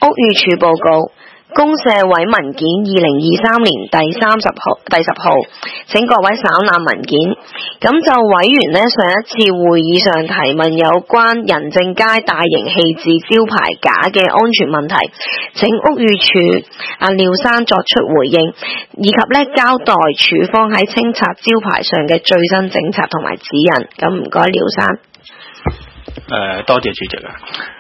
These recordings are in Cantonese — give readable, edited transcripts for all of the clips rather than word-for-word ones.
屋宇署報告。公社委文件2023年第10號，請各位省覽文件。咁就委員呢上一次會議上提問有關仁政街大型棄置招牌架嘅安全問題，請屋宇署廖生作出回應，以及呢交代署方喺清拆招牌上嘅最新政策同埋指引。咁唔該廖生。 多謝主席啊。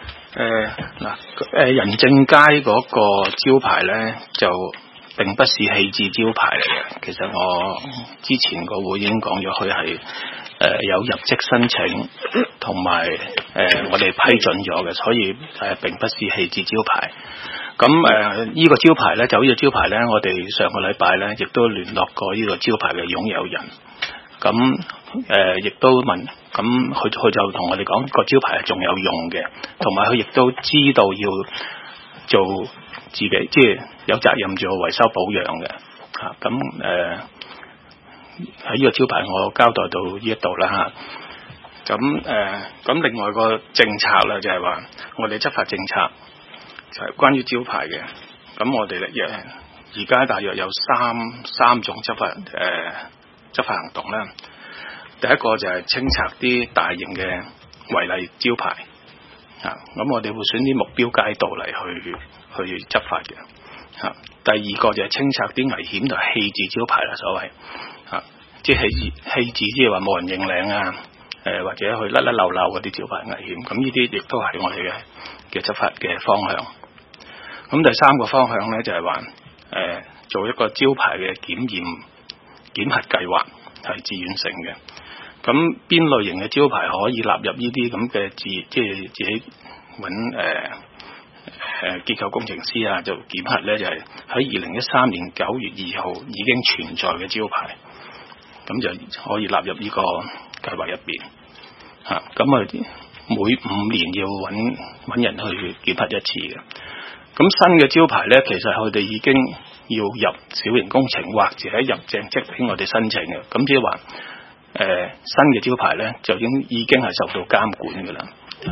仁政街嗰個招牌咧就並不是棄置招牌嚟嘅。其實我之前個會已經講咗，佢係有入職申請，同埋我哋批准咗嘅，所以並不是棄置招牌。咁呢個招牌咧，就呢個招牌咧，我哋上個禮拜咧亦都聯絡過呢個招牌嘅擁有人。咁亦都問，咁佢就同我哋講個招牌係仲有用嘅，同埋佢亦都知道要做自己，即係有責任做維修保養嘅。咁喺呢個招牌我交代到呢一度啦嚇。咁另外個政策咧就係話，我哋執法政策就係關於招牌嘅。咁我哋而家大約有三種執法行動啦。第一個就係清拆啲大型嘅違例招牌，咁我哋會選啲目標街道嚟去執法嘅。第二個就係清拆啲危險同棄置招牌啦，所謂即係棄置，即係話冇人認領啊，或者去甩漏嗰啲招牌危險，咁呢啲亦都係我哋嘅執法嘅方向。咁第三個方向咧就係話做一個招牌嘅檢核計劃，係自願性嘅。咁邊類型嘅招牌可以納入呢啲咁嘅即係自己揾結構工程師啊做檢核咧，就係喺2013年9月2號已經存在嘅招牌，咁就可以納入呢個計劃入邊。咁每5年要揾人去檢核一次嘅。咁新嘅招牌咧，其實佢哋已經要入小型工程或者入正職俾我哋申請嘅。咁即係話新嘅招牌咧就已經係受到監管㗎啦。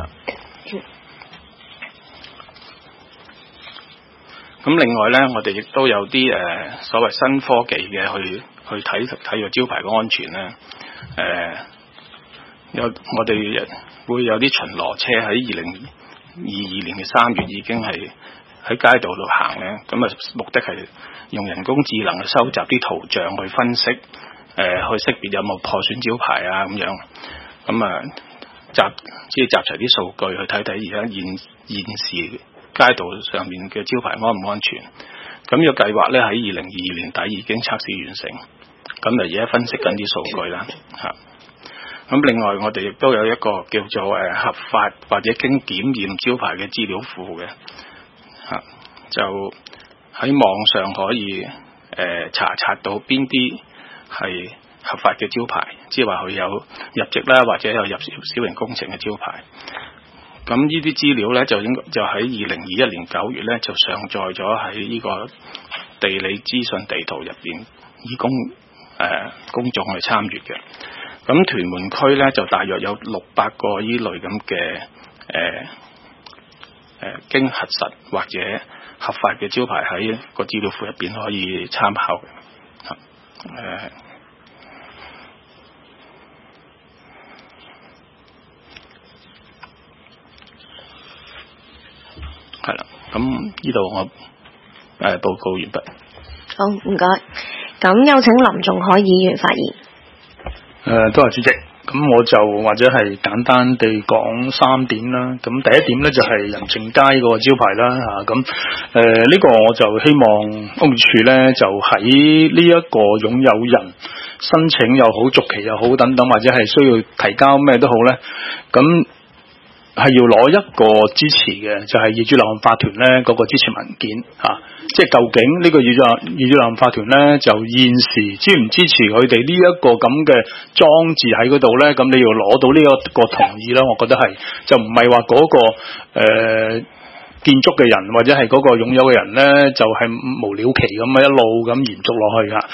咁另外咧，我哋亦都有啲所謂新科技嘅去睇個招牌嘅安全咧。我哋會有啲巡邏車喺2022年嘅3月已經係喺街道度行咧，咁目的係用人工智能去收集啲圖像去分析，去識別有冇破損招牌啊咁樣，咁集齊啲數據去睇睇而家現時街道上面嘅招牌安唔安全。咁呢個計劃咧喺2022年底已經測試完成，咁而家分析緊啲數據啦嚇。咁另外我哋亦都有一個叫做合法或者經檢驗招牌嘅資料庫嘅，就喺網上可以查到邊啲係合法嘅招牌，即係話佢有入職啦，或者有入小型工程嘅招牌。咁呢啲資料咧就喺2021年9月咧就上載咗喺呢個地理資訊地圖入邊，以供公眾去參閱嘅。咁屯門區咧就大約有600個依類咁嘅經核實或者合法嘅招牌喺個資料庫入邊可以參考嘅。係啦，咁呢度我報告完畢。 好，唔該。咁有請林仲海議員發言。 多謝主席。咁我就或者係簡單地講3點啦。咁第一點咧就係仁政街個招牌啦嚇。咁呢個我就希望屋宇署咧就喺呢一個擁有人申請又好、續期又好等等，或者係需要提交咩都好咧，咁係要攞一個支持嘅，就係業主立案法團咧嗰個支持文件嚇。即係究竟呢個業主立案法團咧，就現時支唔支持佢哋呢一個咁嘅裝置喺嗰度咧？咁你要攞到呢一個同意啦，我覺得係就唔係話嗰個建築嘅人或者係嗰個擁有嘅人咧，就係無了期咁一路咁延續落去㗎。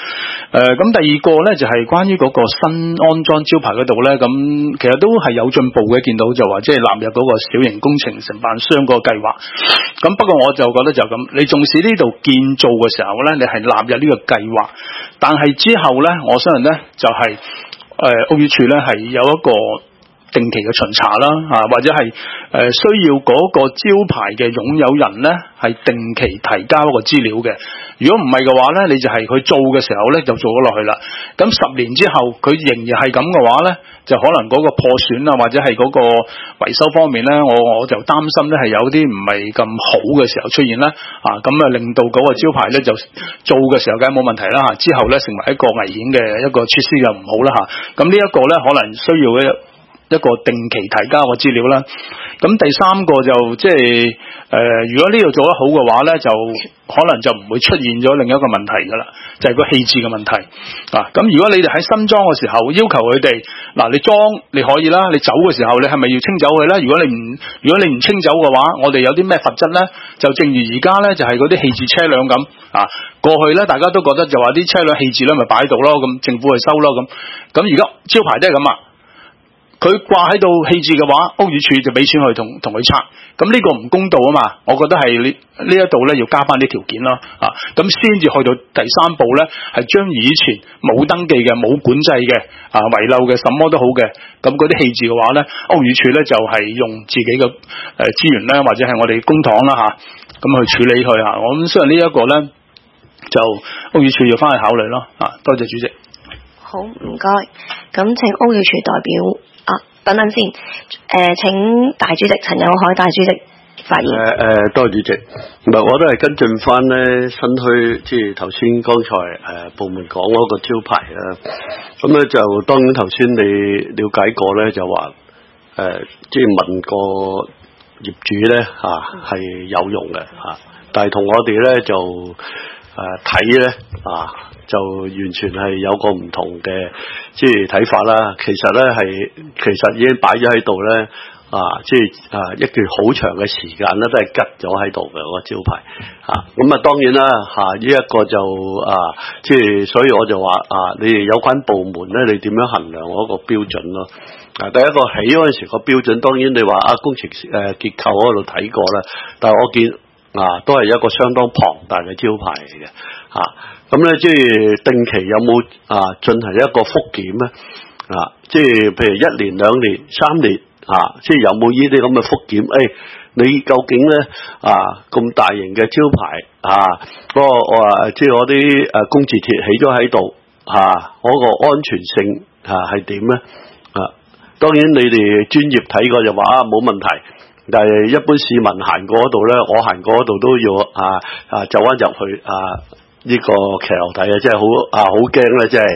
咁第二個咧就係關於嗰個新安裝招牌嗰度咧，咁其實都係有進步嘅，見到就話即係納入嗰個小型工程承辦商嗰個計劃。咁不過我就覺得就咁，你重視呢度建造嘅時候咧，你係納入呢個計劃，但係之後咧，我相信咧就係屋宇署咧係有一個定期嘅巡查啦，或者係需要嗰個招牌嘅擁有人咧係定期提交一個資料嘅。如果唔係嘅話咧，你就係佢做嘅時候咧就做咗落去啦。咁10年之後佢仍然係咁嘅話咧，就可能嗰個破損啊，或者係嗰個維修方面咧，我就擔心咧係有啲唔係咁好嘅時候出現啦。咁令到嗰個招牌咧就做嘅時候梗係冇問題啦，之後咧成為一個危險嘅一個設施就唔好啦。咁呢一個咧可能需要一個定期提交嘅資料啦。咁第三個就即係如果呢度做得好嘅話咧，就可能就唔會出現咗另一個問題噶啦，就係個棄置嘅問題。咁如果你哋喺新裝嘅時候要求佢哋你裝你可以啦，你走嘅時候你係咪要清走佢咧？如果你唔清走嘅話，我哋有啲咩罰則咧？就正如而家咧就係嗰啲棄置車輛咁過去咧大家都覺得就話啲車輛棄置咧咪擺喺度咯，咁政府去收咯咁而家招牌都係咁佢掛喺度棄置嘅話，屋宇署就俾錢去同佢拆，咁呢個唔公道啊嘛！我覺得係呢一度咧要加翻啲條件咯，咁先至去到第3步咧，係將以前冇登記嘅、冇管制嘅、遺漏嘅、什麼都好嘅，咁嗰啲棄置嘅話咧，屋宇署咧就係用自己嘅資源咧，或者係我哋公帑啦咁去處理佢我諗相信呢一個咧，就屋宇署要翻去考慮咯，多謝主席。 好，唔該，咁請屋宇署代表。等等先，請大主席陳友凱大主席發言。 多謝主席。唔係，我都係跟進翻咧新墟，即係頭先剛才部門講嗰個招牌啦。咁咧就當然頭先你了解過咧，就話即係問個業主咧係有用嘅但係同我哋咧就睇咧就完全係有個唔同嘅即係睇法啦。其實已經擺咗喺度咧，即係一段好長嘅時間咧，都係吉咗喺度嘅個招牌。咁當然啦，呢一個就即係所以我就話你哋有關部門咧，你點樣衡量嗰個標準咯？第一個起嗰陣時個標準，當然你話工程結構嗰度睇過啦，但係我見都係一個相當龐大嘅招牌嚟嘅。咁咧即係定期有冇進行一個復檢咧？即係譬如1年、2年、3年即係有冇呢啲咁嘅復檢？你究竟咧咁大型嘅招牌即係嗰啲工字鐵起咗喺度嗰個安全性係點咧？當然你哋專業睇過就話冇問題，但係一般市民行過嗰度咧，我行過嗰度都要走翻入去呢個騎樓底即係好驚咧，即係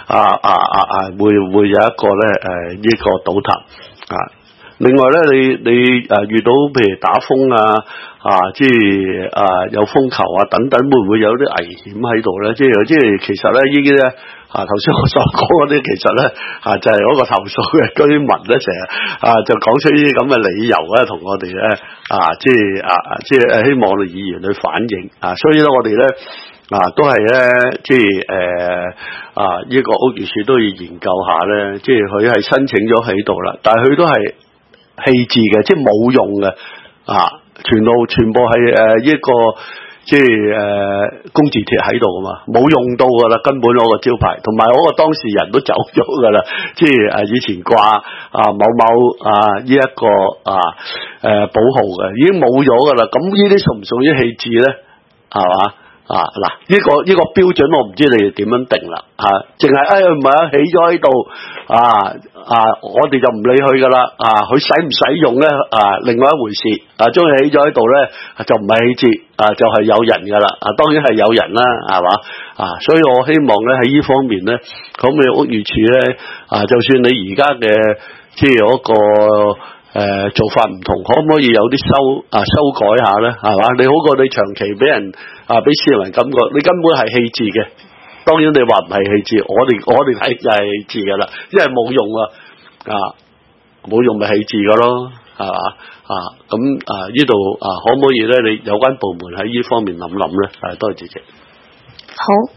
會有一個咧呢個倒塌另外咧，你遇到譬如打風即係有風球等等，會唔會有啲危險喺度咧？即係其實咧呢啲咧頭先我所講嗰啲，其實咧就係嗰個投訴嘅居民咧，成日就講出呢啲咁嘅理由咧，同我哋咧即係希望我哋議員去反映所以咧我哋咧。都係咧，即係呢個屋宇署都要研究下咧，即係佢係申請咗喺度啦，但係佢都係棄置嘅，即係冇用嘅，全部係呢個即係工字鐵喺度啊嘛，冇用到噶啦，根本攞個招牌，同埋嗰個當事人都走咗噶啦，即係以前掛某呢一個保號嘅，已經冇咗噶啦，咁呢啲屬唔屬於棄置咧？係嘛？呢個標準我唔知你哋點樣定啦，淨係唔係起咗喺度，我哋就唔理佢噶啦，佢使唔使用咧，另外一回事，將佢起咗喺度咧，就唔係棄置，就係有人噶啦，當然係有人啦，係嘛，所以我希望咧喺呢方面咧，咁你屋宇署咧，就算你而家嘅即係嗰個。做法唔同，可唔可以有啲修改下咧？係嘛，你好過你長期俾人俾市民感覺你根本係棄置嘅。當然你話唔係棄置，我哋睇就係棄置噶啦，因為冇用冇用咪棄置噶咯，係嘛咁呢度可唔可以咧？你有關部門喺呢方面諗諗咧？多謝主席。 好，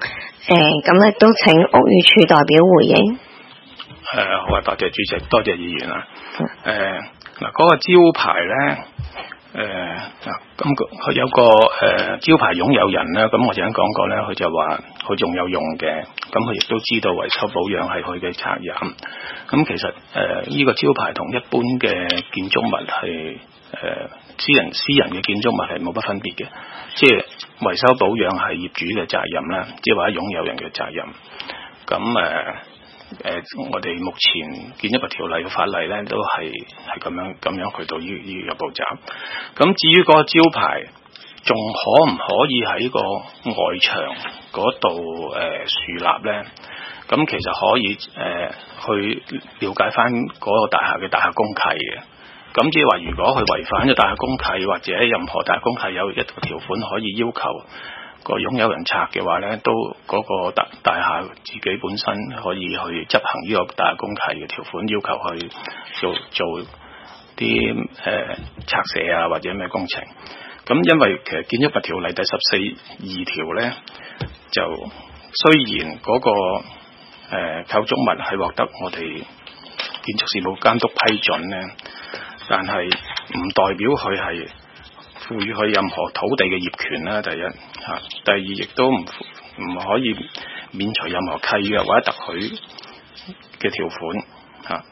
咁咧都請屋宇署代表回應。 好啊，多謝主席，多謝議員啊。嗰個招牌咧，咁佢有個招牌擁有人咧，咁我就啱講過咧，佢就話佢仲有用嘅，咁佢亦都知道維修保養係佢嘅責任。咁其實呢個招牌同一般嘅建築物係私人嘅建築物係冇乜分別嘅，即係維修保養係業主嘅責任啦，即係話擁有人嘅責任。咁我哋目前建築物條例嘅法例咧，都係咁樣去到呢個步驟。咁至於嗰個招牌，仲可唔可以喺個外牆嗰度樹立咧？咁其實可以去了解翻嗰個大廈嘅大廈公契嘅。咁即係話，如果佢違反咗大廈公契，或者任何大廈公契有一個條款可以要求個擁有人拆嘅話咧，都嗰個大廈自己本身可以去執行呢個大廈公契嘅條款，要求去做啲拆卸啊或者咩工程。咁因為其實建築物條例第14(2) 條咧，就雖然嗰個構築物係獲得我哋建築事務監督批准咧，但係唔代表佢係賦予佢任何土地嘅業權啦。第一第二亦都唔可以免除任何契約或者特許嘅條款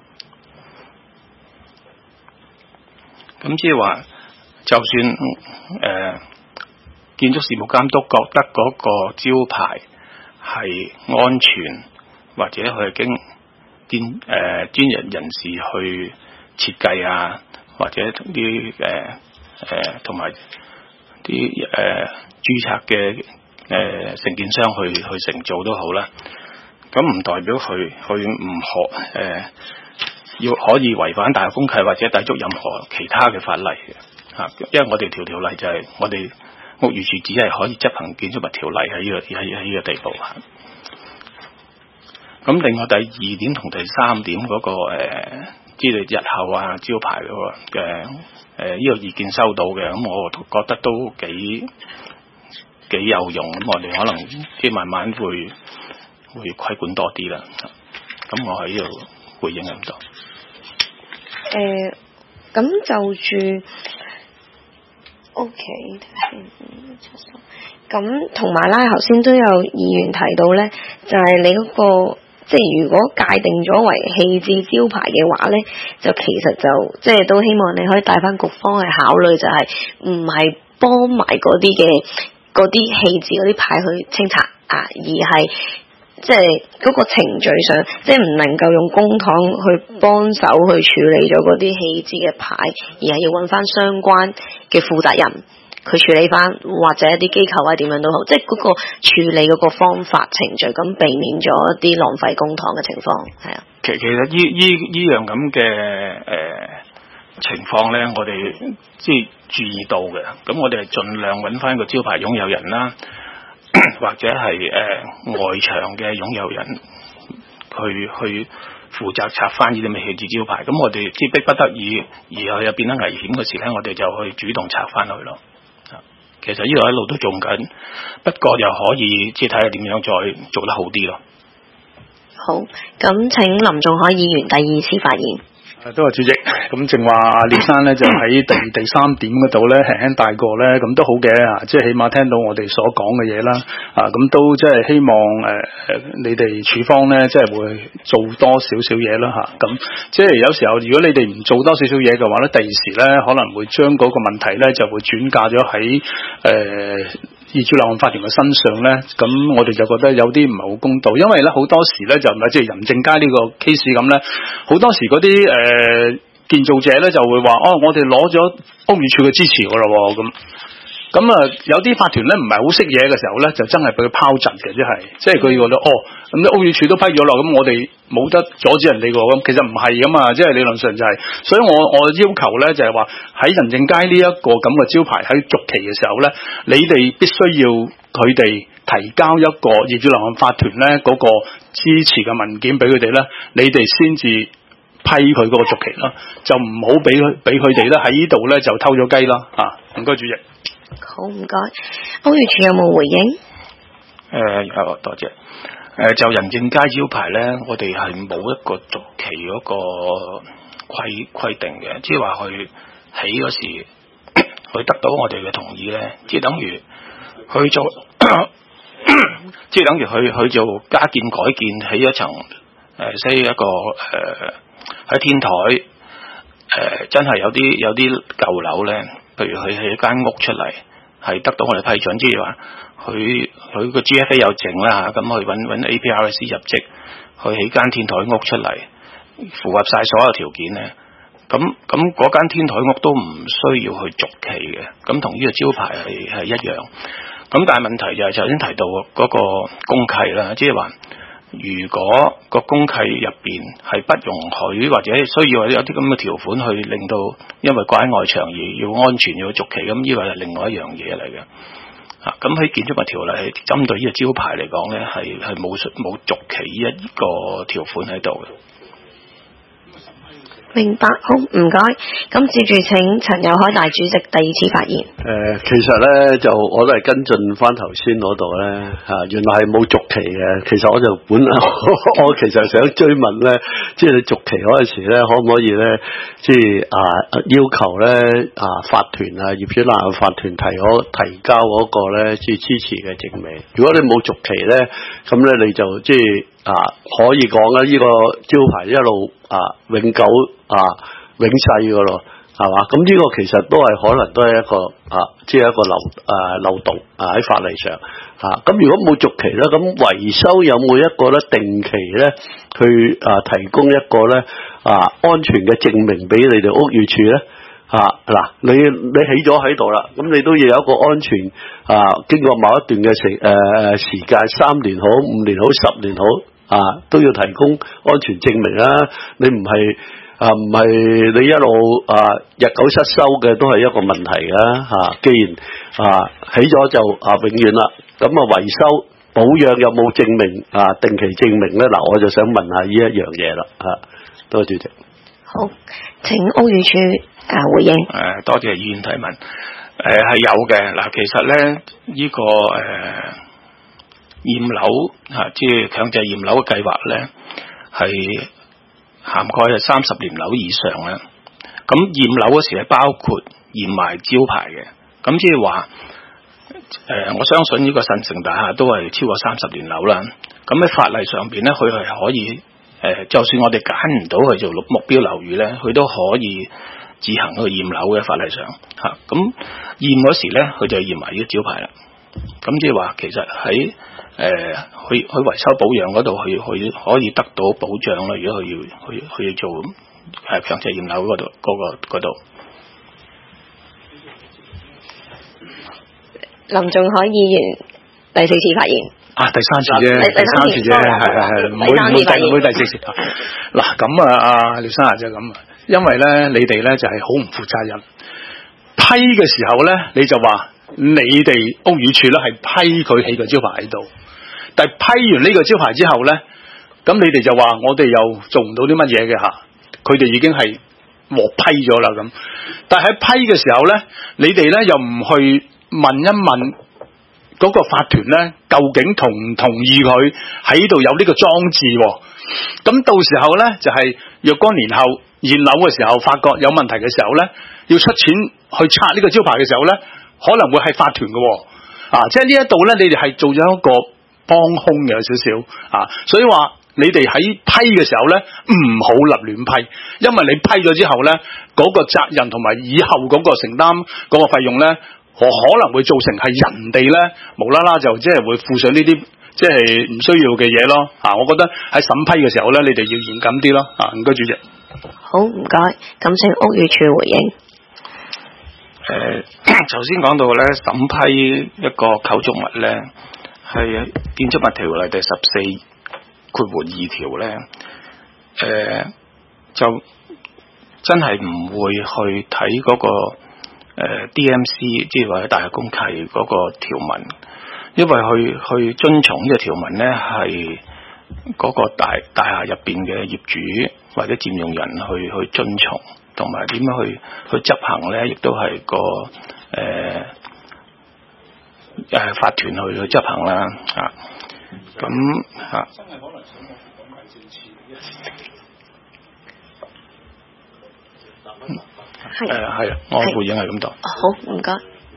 咁即係話，就算建築事務監督覺得嗰個招牌係安全，或者佢係經專業人士去設計啊，或者啲同埋啲註冊嘅承建商去承造都好啦。咁唔代表佢唔要可以違反大廈公契或者抵觸任何其他嘅法例嘅因為我哋條例就係我哋屋宇署只係可以執行建築物條例喺呢個地步咁另外第2點同第3點嗰個知道日後啊招牌嗰個嘅呢個意見收到嘅，咁我覺得都幾有用。咁我哋可能即係慢慢會規管多啲啦。咁我喺呢度回應咁多。 咁就住 OK， 咁同埋啦，頭先都有議員提到咧，就係你嗰個。即係如果界定咗為棄置招牌嘅話咧，就其實就即係都希望你可以帶翻局方去考慮，就係唔係幫埋嗰啲棄置嗰啲牌去清拆而係即係嗰個程序上，即係唔能夠用公帑去幫手去處理咗嗰啲棄置嘅牌，而係要揾翻相關嘅負責人。佢處理翻，或者一啲機構或者點樣都好，即係嗰個處理嗰個方法程序，咁避免咗一啲浪費公帑嘅情況，係啊。 其實呢樣咁嘅情況咧，我哋即係注意到嘅。咁我哋係盡量揾翻個招牌擁有人啦，或者係外牆嘅擁有人去負責拆翻呢啲咁嘅棄置招牌。咁我哋即係逼不得已，而又變得危險嘅時咧，我哋就去主動拆翻去咯。其實呢度一路都做緊，不過又可以即係睇下點樣再做得好啲咯。 好，咁請林仲海議員第2次發言。 都係主席，咁正話阿列生咧就喺第3點嗰度咧輕輕帶過咧，咁都好嘅即係起碼聽到我哋所講嘅嘢啦，咁都即係希望你哋處方咧即係會做多少少嘢啦咁即係有時候如果你哋唔做多少少嘢嘅話咧，第二時咧可能會將嗰個問題咧就會轉嫁咗喺業主立案法團嘅身上咧，咁我哋就覺得有啲唔係好公道，因為咧好多時咧就唔係即係仁政街呢個 case 咁咧，好多時嗰啲建造者咧就會話我哋攞咗屋宇署嘅支持噶咯咁有啲法團咧唔係好識嘢嘅時候咧，就真係俾佢拋窒嘅，即係佢覺得咁啲屋宇署都批咗咯，咁我哋冇得阻止人哋喎，咁其實唔係噶嘛，即係理論上就係，所以我要求咧就係話喺仁政街呢一個咁嘅招牌喺續期嘅時候咧，你哋必須要佢哋提交一個業主立案法團咧嗰個支持嘅文件俾佢哋咧，你哋先至批佢嗰個續期啦，就唔好俾佢哋咧喺呢度咧就偷咗雞啦唔該主席。 好，唔該。屋宇署有冇回應？ 有多謝。就仁政街招牌咧，我哋係冇一個續期嗰個規定嘅，即係話佢起嗰時，佢得到我哋嘅同意咧，即係等於去做，即係等於去做加建改建，起一層即係一個喺天台真係有啲舊樓咧，譬如佢起一間屋出嚟，係得到我哋批准，即係話佢個 GFA 有證啦嚇，咁去揾 APRC 入職，去起間天台屋出嚟，符合晒所有條件咧，咁嗰間天台屋都唔需要去續期嘅，咁同呢個招牌係一樣。咁但係問題就係頭先提到嗰個公契啦，即係話如果個公契入邊係不容許或者需要有啲咁嘅條款去令到因為掛喺外牆而要安全要續期，咁呢個係另外一樣嘢嚟嘅。咁喺建築物條例係針對呢個招牌嚟講咧，係冇續期呢一個條款喺度嘅。 明白，好唔該。咁接住請陳友凱大主席第二次發言。 其實咧就我都係跟進翻頭先嗰度咧原來係冇續期嘅。其實我就我其實想追問咧，即係你續期嗰陣時咧，可唔可以咧，即係要求咧法團業主立案法團提交嗰個咧，即係支持嘅證明。如果你冇續期咧，咁咧你就即係可以講啦，呢個招牌一路永久永世噶咯，係嘛？咁呢個其實都係可能都係一個即係一個漏洞喺法例上咁如果冇續期咧，咁維修有冇一個咧定期咧去提供一個咧安全嘅證明俾你哋屋宇署咧？嗱，你起咗喺度啦，咁你都要有一個安全經過某一段嘅時間，3年好、5年好、10年好都要提供安全證明啦。你唔係你一路日久失修嘅，都係一個問題㗎既然起咗就永遠啦，咁維修保養有冇證明定期證明咧？嗱，我就想問下呢一樣嘢啦多謝主席。 好，請屋宇署回應。 多謝議員提問。係有嘅。嗱，其實咧呢個驗樓即係強制驗樓嘅計劃咧，係涵蓋係30年樓以上啦。咁驗樓嗰時係包括驗埋招牌嘅。咁即係話我相信呢個新城大廈都係超過30年樓啦。咁喺法例上邊咧，佢係可以就算我哋揀唔到去做目標樓宇咧，佢都可以自行去驗樓嘅。法例上咁驗嗰時咧，佢就驗埋呢個招牌啦。咁即係話其實喺去維修保養嗰度，佢可以得到保障啦。如果佢要做強制驗樓嗰度。 林仲海議員第4次發言。 第三次啫，係唔會第4次。嗱咁廖生啊，就係咁因為咧你哋咧就係好唔負責任。批嘅時候咧，你就話你哋屋宇署咧係批佢起個招牌喺度，但係批完呢個招牌之後咧，咁你哋就話我哋又做唔到啲乜嘢嘅佢哋已經係獲批咗啦咁。但係喺批嘅時候咧，你哋咧又唔去問一問嗰個法團咧，究竟同唔同意佢喺度有呢個裝置？咁到時候咧就係若干年後驗樓嘅時候，發覺有問題嘅時候咧，要出錢去拆呢個招牌嘅時候咧，可能會係法團嘅即係呢一度咧，你哋係做咗一個幫兇嘅有少少所以話你哋喺批嘅時候咧，唔好立亂批，因為你批咗之後咧，嗰個責任同埋以後嗰個承擔嗰個費用咧，可能會造成係人哋咧無啦啦就即係會負上呢啲即係唔需要嘅嘢咯我覺得喺審批嘅時候咧，你哋要嚴謹啲咯唔該主席。 好，唔該，咁請屋宇署回應。 頭先講到咧審批一個構築物咧，係建築物條例第14(2)條咧，就真係唔會去睇嗰個DMC， 即係或者大廈公契嗰個條文，因為去遵從呢個條文咧，係嗰個大廈入邊嘅業主或者佔用人去遵從，同埋點樣去執行咧，亦都係個法團去執行啦咁真係可能想講埋政治係我回應係咁多。 好，唔該。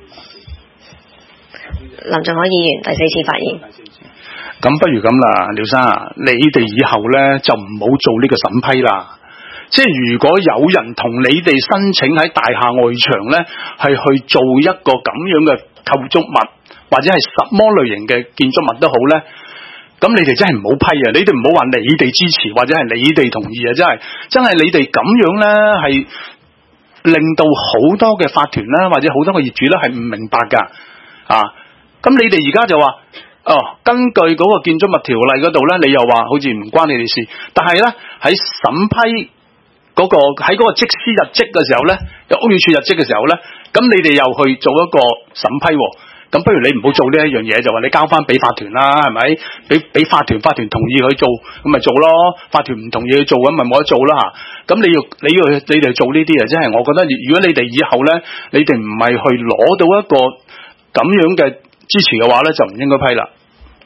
林仲可議員第4次發言。 咁不如咁啦，廖生啊，你哋以後咧就唔好做呢個審批啦。即係如果有人同你哋申請喺大廈外牆咧，係去做一個咁樣嘅構築物，或者係什麼類型嘅建築物都好咧，咁你哋真係唔好批啊！你哋唔好話你哋支持或者係你哋同意啊！真係你哋咁樣咧係令到好多嘅法團啦，或者好多嘅業主咧係唔明白㗎咁你哋而家就話根據嗰個建築物條例嗰度咧，你又話好似唔關你哋事，但係咧喺審批嗰個喺嗰個則師日積嘅時候咧，有屋宇署日積嘅時候咧，咁你哋又去做一個審批咁不如你唔好做呢一樣嘢，就話你交翻俾法團啦，係咪？俾法團同意去做，咁咪做咯。法團唔同意去做，咁咪冇得做啦嚇。咁你哋做呢啲啊，真係我覺得，如果你哋以後咧，你哋唔係去攞到一個咁樣嘅支持嘅話咧，就唔應該批啦。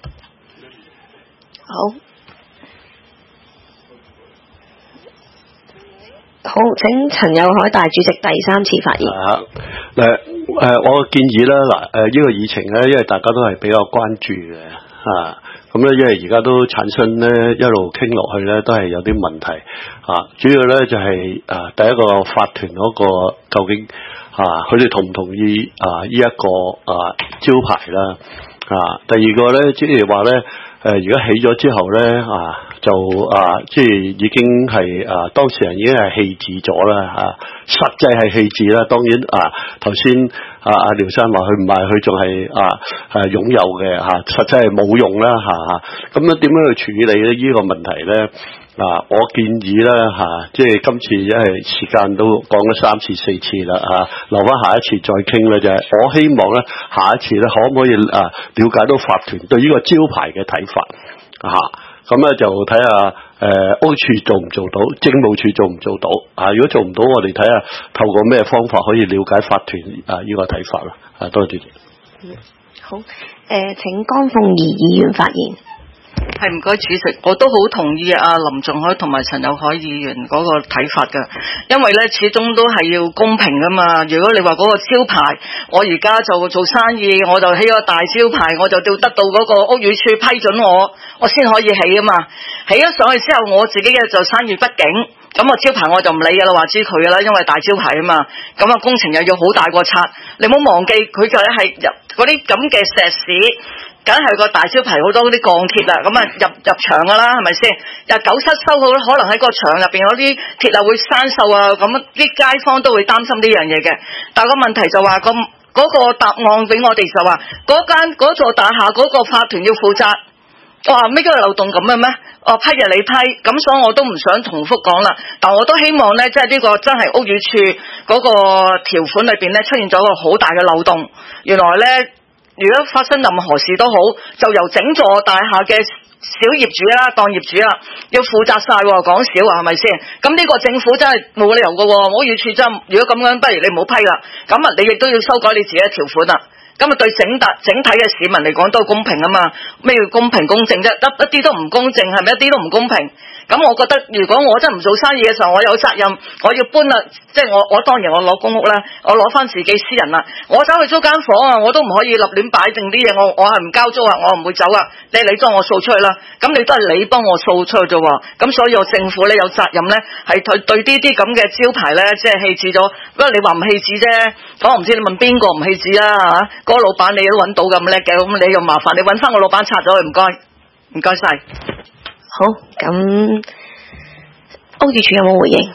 好，請陳友凱大主席第3次發言。 我建議咧呢個議程咧，因為大家都係比較關注嘅咁咧，因為而家都產生咧一路傾落去咧，都係有啲問題主要咧就係第一個法團嗰個究竟佢哋同唔同意呢一個招牌啦第二個咧即係話咧而家起咗之後咧就即係已經係當事人已經係棄置咗啦實際係棄置啦。當然頭先廖生話佢唔係，佢仲係擁有嘅實際係冇用啦咁樣點樣去處理咧呢個問題咧我建議咧即係今次因為時間都講咗3次4次啦留翻下一次再傾咧就係我希望咧下一次咧可唔可以了解到法團對呢個招牌嘅睇法咁咧就睇下屋署做唔做到，政務處做唔做到如果做唔到，我哋睇下透過咩方法可以了解法團呢個睇法啦多謝主席。 好請江鳳儀議員發言。 係唔該主席，我都好同意林仲凱同埋陳友凱議員嗰個睇法㗎，因為咧始終都係要公平㗎嘛。如果你話嗰個招牌，我而家就做生意，我就起個大招牌，我就要得到嗰個屋宇署批准我先可以起啊嘛。起咗上去之後，我自己嘅就生意不景，咁個招牌我就唔理㗎啦，話知佢㗎啦，因為大招牌啊嘛。咁工程又要好大個拆，你唔好忘記佢就係入嗰啲咁嘅石屎。梗係個大招牌好多嗰啲鋼鐵啦，咁入牆噶啦，係咪先？又9失修好，可能喺個牆入邊嗰啲鐵會生鏽咁啲街坊都會擔心呢樣嘢嘅。但係個問題就話嗰個答案俾我哋就話嗰座大廈嗰個法團要負責。我話咩叫漏洞咁嘅咩？批就你批，咁所以我都唔想重複講啦。但我都希望呢，即係呢個真係屋宇署嗰個條款裏邊呢，出現咗個好大嘅漏洞。原來呢。如果發生任何事都好，就由整座大廈嘅小業主啦，當業主啦，要負責晒，講少係咪先？咁呢個政府真係冇理由嘅，屋宇署真係如果咁樣，不如你唔好批啦。咁你亦都要修改你自己嘅條款啦。咁對整體嘅市民嚟講都公平啊嘛。咩叫公平公正啫？一啲都唔公正，係咪一啲都唔公平？咁我覺得如果我真係唔做生意嘅時候，我有責任，我要搬啦，即係我當然我攞公屋啦，我攞翻自己私人啦，我走去租間房我都唔可以立亂擺定啲嘢，我係唔交租我唔會走你幫我掃出去啦，咁你都係你幫我掃出去啫喎，咁所以我政府咧有責任咧係對呢啲咁嘅招牌咧即係棄置咗，不過你話唔棄置啫，我唔知你問邊個唔棄置啦嗰個老闆你都揾到咁叻嘅，咁你又麻煩你揾翻個老闆拆咗佢，唔該晒。 好，咁屋宇署有冇回應？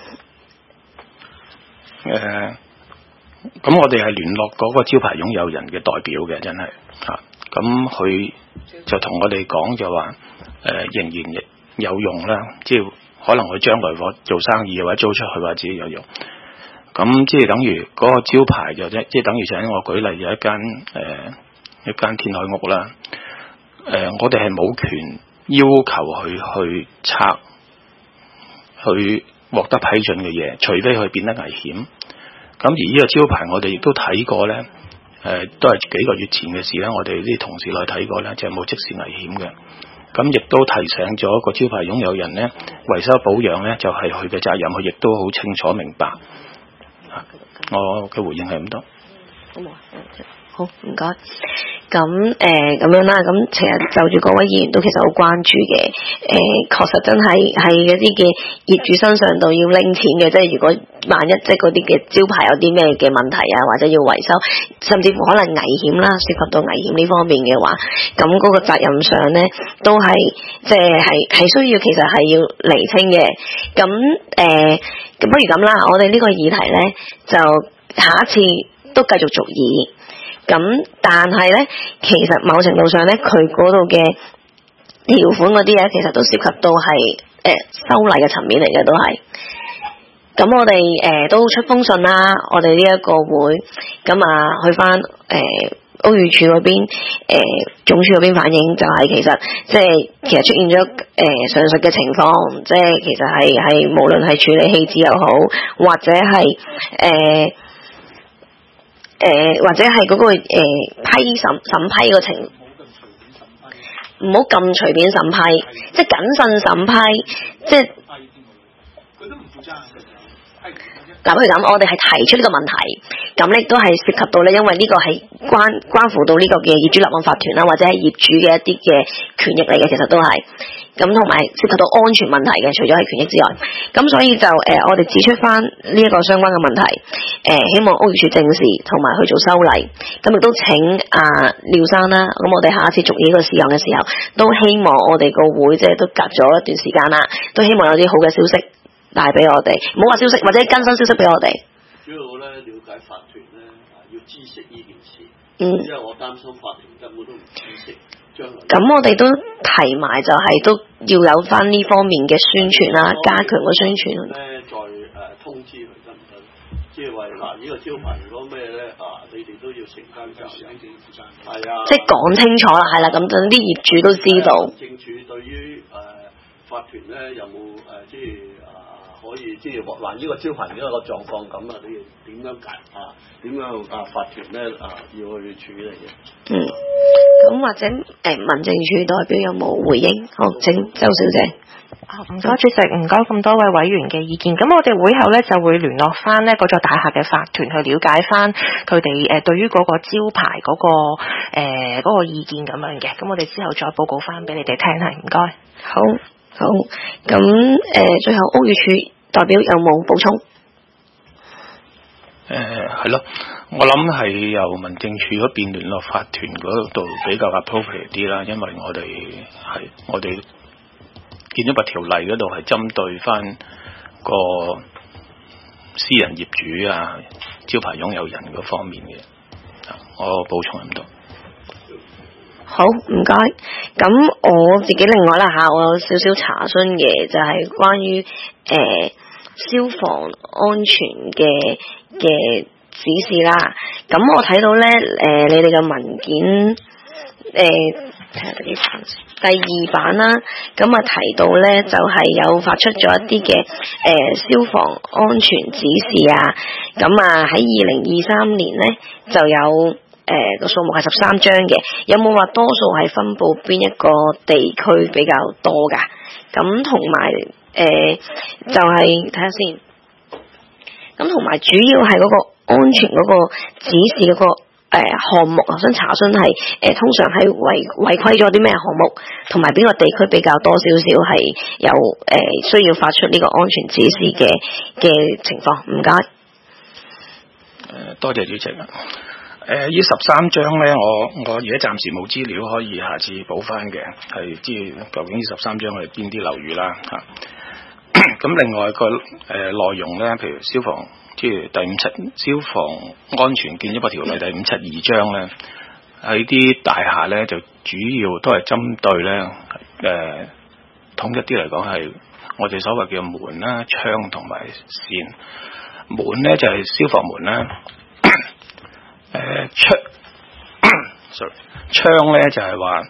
咁我哋係聯絡嗰個招牌擁有人嘅代表嘅，真係咁佢就同我哋講就話仍然有用啦，即係可能佢將來做生意或者租出去或者自己有用。咁即係等於嗰個招牌就即係等於就係我舉例有一間天台屋啦。我哋係冇權要求佢去拆，去獲得批准嘅嘢，除非佢變得危險。咁而呢個招牌我哋亦都睇過咧， 都係幾個月前嘅事啦。我哋啲同事來睇過咧，就冇即時危險嘅。咁亦都提醒咗個招牌擁有人咧，維修保養咧就係佢嘅責任，佢亦都好清楚明白。我嘅回應係咁多。 好，唔該。咁咁樣啦，咁其實就住各位議員都其實好關注嘅，確實真係嗰啲嘅業主身上度要拎錢嘅，即係如果萬一即係嗰啲嘅招牌有啲咩嘅問題啊，或者要維修，甚至乎可能危險啦，涉及到危險呢方面嘅話，咁嗰個責任上咧都係即係需要，其實係要釐清嘅。咁不如咁啦，我哋呢個議題咧就下一次都繼續續議。咁但係咧，其實某程度上咧，佢嗰度嘅條款嗰啲嘢，其實都涉及到係修例嘅層面嚟嘅，都係。咁我哋都出封信啦，我哋呢一個會，咁去翻屋宇署嗰邊總署嗰邊反映，就係其實出現咗上述嘅情況，即係其實係無論係處理棄置又好，或者係或者係嗰個審批個情，唔好咁隨便審批，即係謹慎審批，即係嗱，譬如咁，我哋係提出呢個問題，咁咧亦都係涉及到咧，因為呢個係關乎到呢個嘅業主立案法團啦，或者係業主嘅一啲嘅權益嚟嘅，其實都係咁，同埋涉及到安全問題嘅，除咗係權益之外，咁所以就我哋指出翻呢一個相關嘅問題，希望屋宇署正視同埋去做修例，咁亦都請廖生啦，咁我哋下一次續議呢個事項嘅時候，都希望我哋個會即係都隔咗一段時間啦，都希望有啲好嘅消息帶俾我哋，唔好話消息或者更新消息俾我哋。 主要咧了解法團咧要知悉呢件事，因為我擔心法團根本都唔知悉將來。咁我哋都提埋就係都要有翻呢方面嘅宣傳啦，加強個宣傳。 咧再通知佢得唔得？即係話嗱，呢個招牌如果咩咧你哋都要承擔責任。係啊，即係講清楚啦，係啦，咁等啲業主都知道。政署對於法團咧有冇即係可以即係話呢個招牌呢個狀況咁你要點樣解點樣法團咧要去處理嘅？ 咁或者民政處代表有冇回應？好，請周小姐。 唔該主席，唔該咁多位委員嘅意見。咁我哋會後咧就會聯絡翻呢嗰座大廈嘅法團去了解翻佢哋對於嗰個招牌嗰個意見咁樣嘅。咁我哋之後再報告翻俾你哋聽係，唔該。 好，咁最後屋宇署代表有冇補充？ 係咯，我諗係由民政處嗰邊聯絡法團嗰度比較 appropriate 啲啦，因為我哋建築物條例嗰度係針對翻個私人業主招牌擁有人嗰方面嘅，我補充咁多。 好，唔該。咁我自己另外啦我有少少查詢嘅，就係關於消防安全嘅指示啦。咁我睇到咧你哋嘅文件睇下第2版啦，咁提到咧就係有發出咗一啲嘅消防安全指示啊。咁喺2023年咧就有個數目係13張嘅，有冇話多數係分佈邊一個地區比較多㗎？咁同埋就係睇下先，咁同埋主要係嗰個安全嗰個指示嗰個項目，我想查詢係通常係違規咗啲咩項目，同埋邊個地區比較多少少係有需要發出呢個安全指示嘅情況？唔該。 多謝主席。呢13張咧，我而家暫時冇資料可以下次補翻嘅，係知究竟呢13張係邊啲樓宇啦嚇。咁另外個內容咧，譬如消防即係第57消防安全建築物條例第572章咧，喺啲大廈咧就主要都係針對咧統一啲嚟講係我哋所謂嘅門啦、窗同埋線。門咧就係消防門啦。窗咧就係話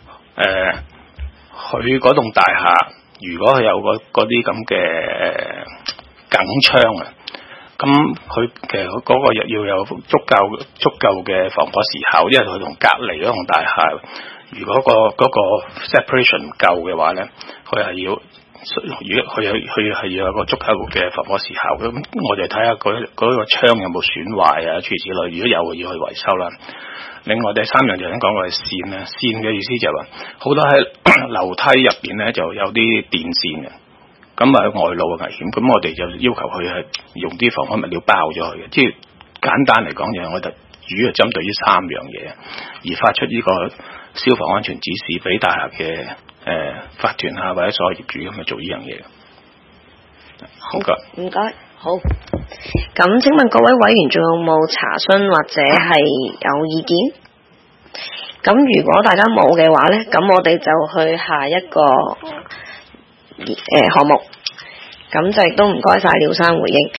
佢嗰棟大廈如果佢有嗰啲咁嘅梗窗咁佢其實嗰個要有足夠嘅防火時效，因為佢同隔離嗰棟大廈，如果嗰個 separation 唔夠嘅話咧，佢係要。如果佢係要有個足夠嘅防火時效，咁我哋睇下嗰個窗有冇損壞啊，諸如此類。如果有，要去維修啦。另外第三樣就想講嘅係線咧，線嘅意思就係話好多喺樓梯入邊咧就有啲電線嘅，咁啊外露嘅危險。咁我哋就要求佢係用啲防火物料包咗佢嘅。即係簡單嚟講，就係我哋主要針對呢三樣嘢，而發出呢個消防安全指示俾大廈嘅。法團啊，或者所有業主咁去做呢樣嘢。 好，唔該，好。咁請問各位委員仲有冇查詢或者係有意見？咁如果大家冇嘅話呢，咁我哋就去下一個項目。咁就亦都唔該晒廖生回應。